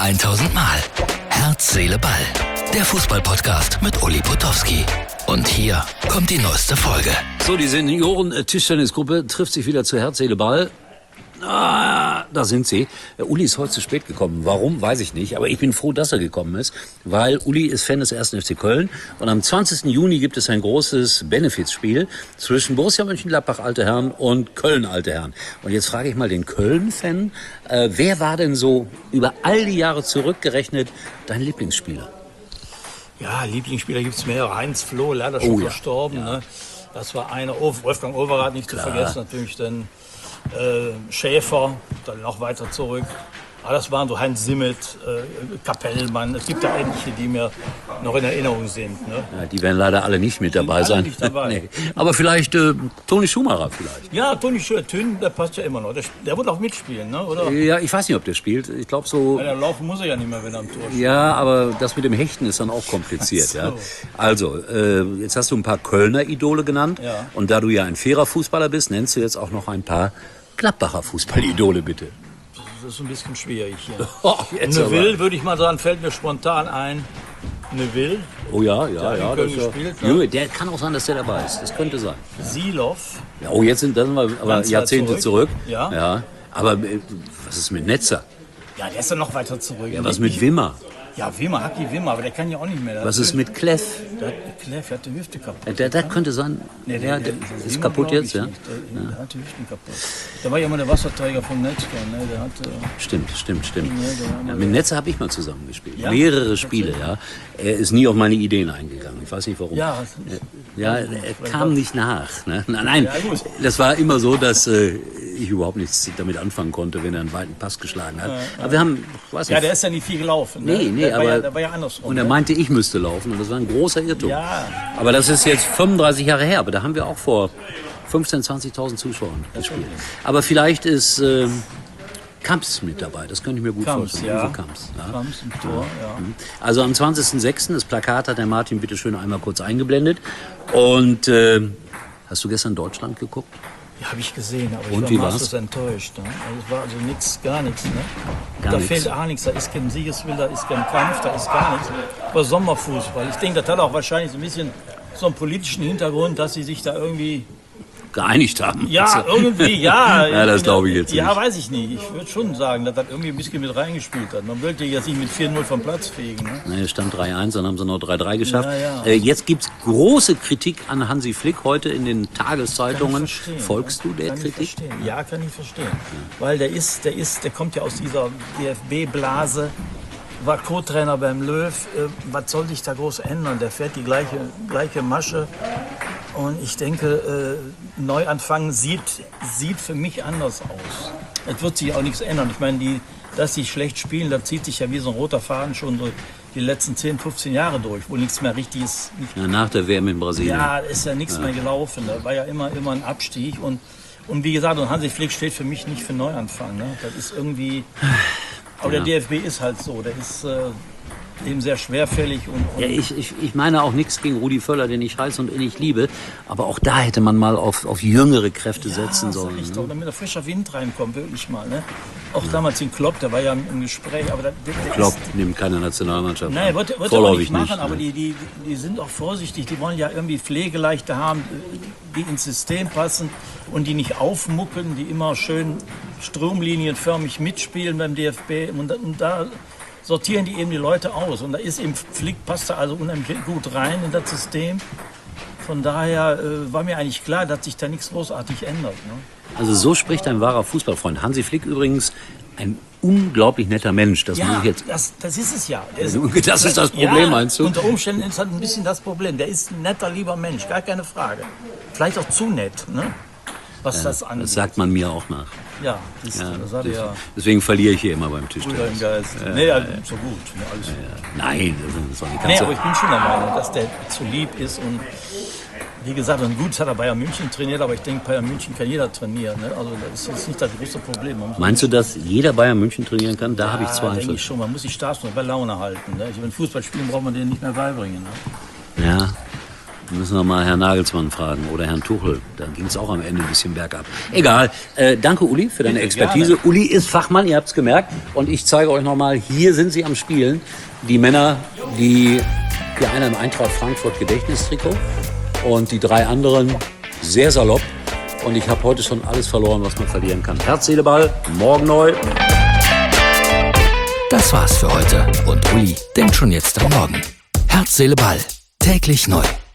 1000 Mal. Herz, Seele, Ball. Der Fußball-Podcast mit Uli Potowski. Und hier kommt die neueste Folge. So, die Senioren-Tischtennisgruppe trifft sich wieder zu Herz, Seele, Ball. Ah, da sind sie. Uli ist heute zu spät gekommen. Warum, weiß ich nicht. Aber ich bin froh, dass er gekommen ist, weil Uli ist Fan des 1. FC Köln. Und am 20. Juni gibt es ein großes Benefizspiel zwischen Borussia Mönchengladbach Alte Herren und Köln Alte Herren. Und jetzt frage ich mal den Köln-Fan, wer war denn so über all die Jahre zurückgerechnet dein Lieblingsspieler? Ja, Lieblingsspieler gibt es mehrere. Heinz Floh, leider schon verstorben. Ja. Ne? Das war einer. Wolfgang Overath nicht zu vergessen, natürlich dann Schäfer, dann noch weiter zurück. Aber das waren so Heinz Simmet, Kapellmann. Es gibt ja etliche, die mir noch in Erinnerung sind. Ne? Ja, die werden leider alle nicht mit dabei sein. Nicht dabei. Nee. Aber vielleicht Toni Schumacher vielleicht. Ja, Toni Schumacher, der passt ja immer noch. Der wird auch mitspielen, ne? Oder? Ja, ich weiß nicht, ob der spielt. Ich glaube so. Ja, laufen muss er ja nicht mehr, wenn er am Tor steht. Ja, aber das mit dem Hechten ist dann auch kompliziert. So. Ja. Also, jetzt hast du ein paar Kölner Idole genannt. Ja. Und da du ja ein fairer Fußballer bist, nennst du jetzt auch noch ein paar Gladbacher Fußballidole, bitte. Das ist ein bisschen schwierig hier. Neville, würde ich mal sagen, fällt mir spontan ein. Neville. Oh ja. Das gespielt, ja. Junge, der kann auch sein, dass der dabei ist. Das könnte sein. Silov. Ja, oh, jetzt sind wir aber Jahrzehnte zurück. Ja. Aber was ist mit Netzer? Ja, der ist ja noch weiter zurück. Ja, was mit Wimmer? Ja, Haki Wimmer, aber der kann ja auch nicht mehr. Was ist mit Kleff? Der hat die Hüfte kaputt. Der könnte sein. Nee, der ist kaputt jetzt, ja? Der hat die Hüften kaputt. Der war ja immer der Wasserträger vom Netzger. Ne? Der hat, Stimmt. Ja, Mit Netzer habe ich mal zusammengespielt. Ja? Mehrere Spiele, ja. Er ist nie auf meine Ideen eingegangen. Ich weiß nicht warum. Ja, er kam nicht nach. Ne? Nein, ja, das war immer so, dass ich überhaupt nichts damit anfangen konnte, wenn er einen weiten Pass geschlagen hat. Aber wir haben, weiß nicht. Ja, der ist ja nicht viel gelaufen. Ne? Nee, aber der war ja andersrum. Und er meinte, ich müsste laufen. Und das war ein großer Irrtum. Ja. Aber das ist jetzt 35 Jahre her. Aber da haben wir auch vor 15.000, 20.000 Zuschauern gespielt. Aber vielleicht ist Kamps mit dabei. Das könnte ich mir gut vorstellen. Ja. Kamps im Tor, ja. Also am 20.06. das Plakat hat der Martin bitte schön einmal kurz eingeblendet. Und hast du gestern Deutschland geguckt? Ja, habe ich gesehen, aber und ich war maßlos enttäuscht. Ne? Also es war also gar nichts. Ne? Da fehlt auch nichts. Da ist kein Siegeswille, da ist kein Kampf, da ist gar nichts. Aber Sommerfußball. Ich denke, das hat auch wahrscheinlich so ein bisschen so einen politischen Hintergrund, dass sie sich da irgendwie geeinigt haben. Ja, irgendwie, ja. Ja, das glaube ich jetzt nicht. Ja, weiß ich nicht. Ich würde schon sagen, dass das irgendwie ein bisschen mit reingespielt hat. Man wollte jetzt nicht mit 4-0 vom Platz fegen. Ne? Nee, es stand 3-1, dann haben sie noch 3-3 geschafft. Ja. Jetzt gibt es große Kritik an Hansi Flick heute in den Tageszeitungen. Folgst du der Kritik? Ja, kann ich verstehen. Weil der kommt ja aus dieser DFB-Blase, war Co-Trainer beim Löw. Was soll sich da groß ändern? Der fährt die gleiche Masche. Und ich denke, Neuanfang sieht für mich anders aus. Es wird sich auch nichts ändern. Ich meine, dass sie schlecht spielen, das zieht sich ja wie so ein roter Faden schon so die letzten 10, 15 Jahre durch, wo nichts mehr richtig ist. Ja, nach der WM in Brasilien. Ja, ist ja nichts mehr gelaufen. Da war ja immer ein Abstieg. Und wie gesagt, Hansi Flick steht für mich nicht für Neuanfang. Ne? Das ist irgendwie... Aber der DFB ist halt so. Der ist... eben sehr schwerfällig. Ja, ich meine auch nichts gegen Rudi Völler, den ich heiß und innig liebe. Aber auch da hätte man mal auf jüngere Kräfte setzen sollen. Ja, damit der frischer Wind reinkommt, wirklich mal. Ne? Auch damals in Klopp, der war ja im Gespräch. Aber Klopp nimmt keine Nationalmannschaft. Nein, wird er auch nicht machen, aber die sind auch vorsichtig. Die wollen ja irgendwie Pflegeleichte haben, die ins System passen und die nicht aufmucken, die immer schön stromlinienförmig mitspielen beim DFB. Und da sortieren die eben die Leute aus. Und da ist eben Flick, passt da also unheimlich gut rein in das System. Von daher war mir eigentlich klar, dass sich da nichts großartig ändert. Ne? Also so spricht ein wahrer Fußballfreund. Hansi Flick übrigens ein unglaublich netter Mensch. Das muss ich jetzt. Das ist es ja. Das ist das Problem, meinst du? Unter Umständen ist das ein bisschen das Problem. Der ist ein netter, lieber Mensch, gar keine Frage. Vielleicht auch zu nett, ne? Was das angeht. Das sagt man mir auch nach. Ja, das hat ja. Deswegen verliere ich hier immer beim Tischtennis. Brüder im Geist. So gut. Alles Nein, das war nicht aber ich bin schon der Meinung, dass der zu lieb ist und wie gesagt, und gut hat er Bayern München trainiert, aber ich denke, Bayern München kann jeder trainieren. Ne? Also das ist jetzt nicht das große Problem. Meinst du, dass jeder Bayern München trainieren kann? Da habe ich Zweifel. Denke ich schon. Man muss die Stars noch bei Laune halten. Ne? Wenn Fußball spielen, braucht man denen nicht mehr beibringen. Ne? Ja. Müssen wir mal Herrn Nagelsmann fragen oder Herrn Tuchel. Da ging es auch am Ende ein bisschen bergab. Egal. Danke, Uli, für deine Expertise. Gerne. Uli ist Fachmann, ihr habt es gemerkt. Und ich zeige euch nochmal, hier sind sie am Spielen. Die Männer, die für einer im Eintracht Frankfurt Gedächtnistrikot und die 3 anderen sehr salopp. Und ich habe heute schon alles verloren, was man verlieren kann. Herz, Seele, Ball, morgen neu. Das war's für heute. Und Uli denkt schon jetzt am Morgen. Herz, Seele, Ball. Täglich neu.